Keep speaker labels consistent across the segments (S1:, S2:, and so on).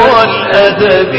S1: والأدب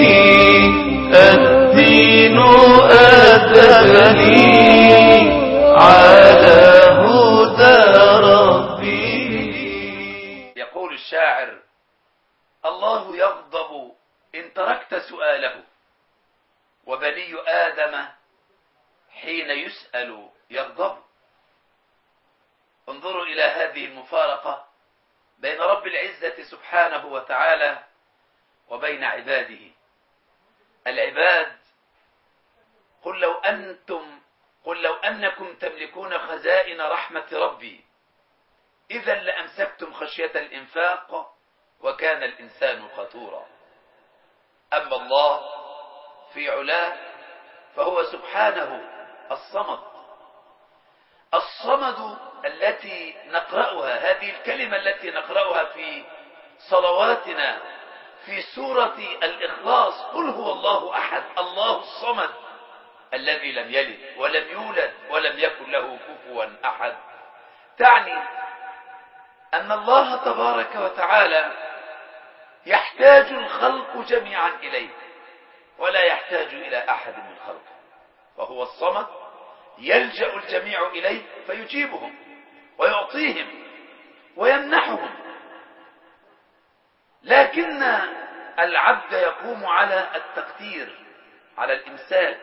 S1: الدين أدبني على هدى ربي.
S2: يقول الشاعر: الله يغضب إن تركت سؤاله، وبني آدم حين يسأل يغضب. انظروا إلى هذه المفارقة بين رب العزة سبحانه وتعالى وبين عباده. العباد: قل لو أنكم تملكون خزائن رحمة ربي إذا لأمسكتم خشية الإنفاق وكان الإنسان خطورا. أما الله في علاه فهو سبحانه الصمد. الصمد التي نقرأها، هذه الكلمة التي نقرأها في صلواتنا في سورة الإخلاص: قل هو الله أحد الله الصمد الذي لم يلد ولم يولد ولم يكن له كفوا أحد، تعني أن الله تبارك وتعالى يحتاج الخلق جميعا إليه ولا يحتاج إلى أحد من خلقه، وهو الصمد يلجأ الجميع إليه فيجيبهم ويعطيهم ويمنحهم. لكن العبد يقوم على التقدير، على الإمساك.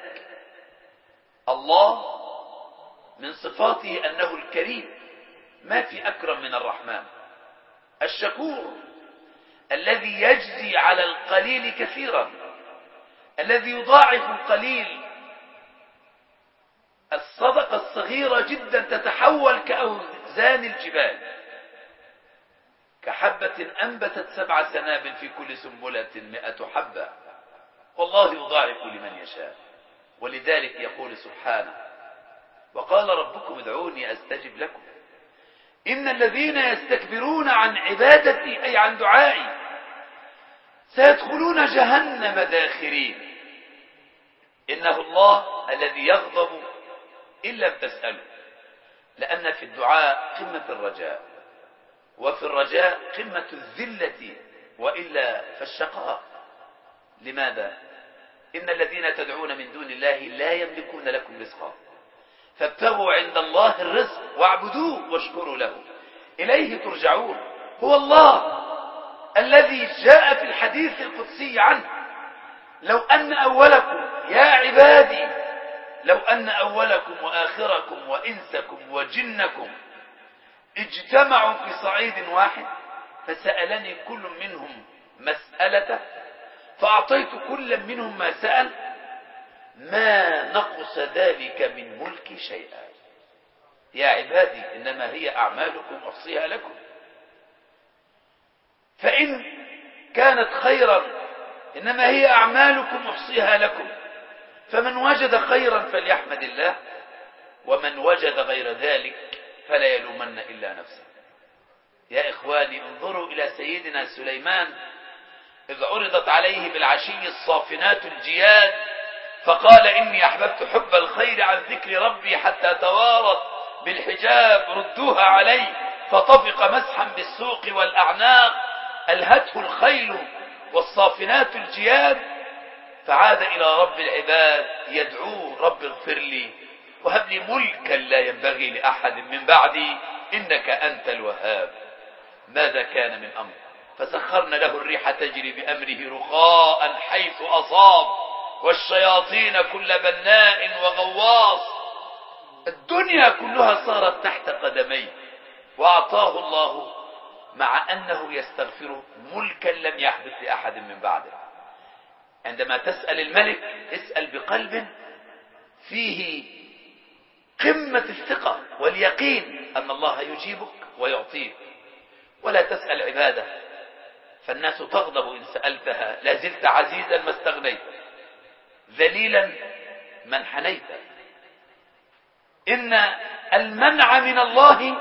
S2: الله من صفاته أنه الكريم، ما في أكرم من الرحمن. الشكور الذي يجزي على القليل كثيرا، الذي يضاعف القليل. الصدقة الصغيرة جدا تتحول كأوزان الجبال، كحبة أنبتت 7 سنابل في كل سنبلة 100 حبة، والله يضاعف لمن يشاء. ولذلك يقول سبحانه: وقال ربكم ادعوني أستجب لكم إن الذين يستكبرون عن عبادتي أي عن دعائي سيدخلون جهنم داخرين. إنه الله الذي يغضب إن لم تسأله، لأن في الدعاء قمة الرجاء، وفي الرجاء قمة الذلة، وإلا فالشقاء. لماذا؟ إن الذين تدعون من دون الله لا يملكون لكم رزقا فابتغوا عند الله الرزق واعبدوه واشكروا له إليه ترجعون. هو الله الذي جاء في الحديث القدسي عنه: لو أن أولكم يا عبادي، لو أن أولكم وآخركم وإنسكم وجنكم اجتمعوا في صعيد واحد فسألني كل منهم مسألته فأعطيت كل منهم ما سأل ما نقص ذلك من ملكي شيئا. يا عبادي إنما هي أعمالكم أحصيها لكم، فإن كانت خيرا إنما هي أعمالكم أحصيها لكم، فمن وجد خيرا فليحمد الله، ومن وجد غير ذلك فلا يلومن إلا نفسه. يا إخواني، انظروا إلى سيدنا سليمان إذ عرضت عليه بالعشي الصافنات الجياد فقال: إني أحببت حب الخير عن ذكر ربي حتى توارت بالحجاب ردوها علي فطفق مسحا بالسوق والأعناق ألهته الخيل والصافنات الجياد، فعاد إلى رب العباد يدعوه: رب اغفر لي وهب لي ملكا لا ينبغي لأحد من بعدي إنك أنت الوهاب. ماذا كان من أمر؟ فسخرنا له الريح تجري بأمره رخاء حيث أصاب والشياطين كل بناء وغواص. الدنيا كلها صارت تحت قدميه، وأعطاه الله مع أنه يستغفره ملكا لم يحدث لأحد من بعده. عندما تسأل الملك اسأل بقلب فيه قمة الثقة واليقين أن الله يجيبك ويعطيك، ولا تسأل عبادة فالناس تغضب إن سألتها، لا زلت عزيزا ما استغنيت، ذليلا من حنيت. إن المنع من الله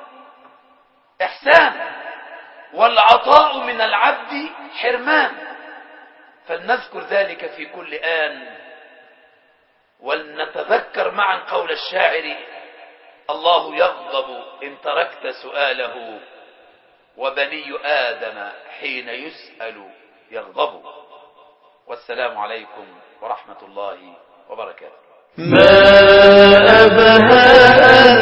S2: إحسان، والعطاء من العبد حرمان، فلنذكر ذلك في كل آن، ولنتذكر معا قول الشاعر: الله يغضب إن تركت سؤاله، وبني آدم حين يسأل يغضبوا. والسلام عليكم ورحمة الله وبركاته.
S1: ما أبهى